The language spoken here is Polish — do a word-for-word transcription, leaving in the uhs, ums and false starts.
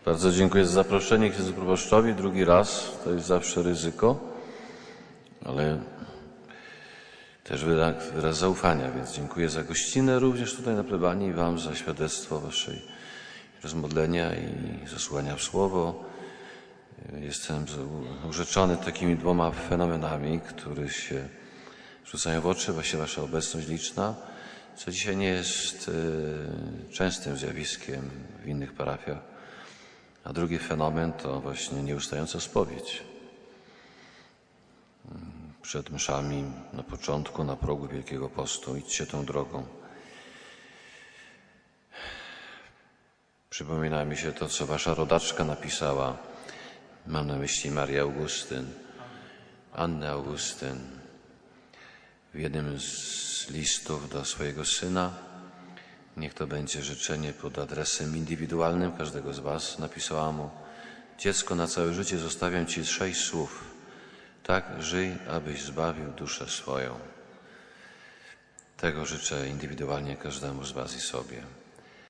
Bardzo dziękuję za zaproszenie księdzu proboszczowi. Drugi raz to jest zawsze ryzyko, ale też wyraz, wyraz zaufania, więc dziękuję za gościnę również tutaj na plebanii i Wam za świadectwo Waszej rozmodlenia i zasłuchania w słowo. Jestem urzeczony takimi dwoma fenomenami, które się rzucają w oczy, właśnie Wasza obecność liczna, co dzisiaj nie jest częstym zjawiskiem w innych parafiach. A drugi fenomen to właśnie nieustająca spowiedź. Przed mszami na początku, na progu Wielkiego Postu. Idźcie tą drogą. Przypomina mi się to, co Wasza rodaczka napisała. Mam na myśli Marię Augustyn, Annę Augustyn. W jednym z listów do swojego syna, niech to będzie życzenie pod adresem indywidualnym każdego z Was, napisała mu: dziecko, na całe życie zostawiam Ci sześć słów. Tak żyj, abyś zbawił duszę swoją. Tego życzę indywidualnie każdemu z Was i sobie.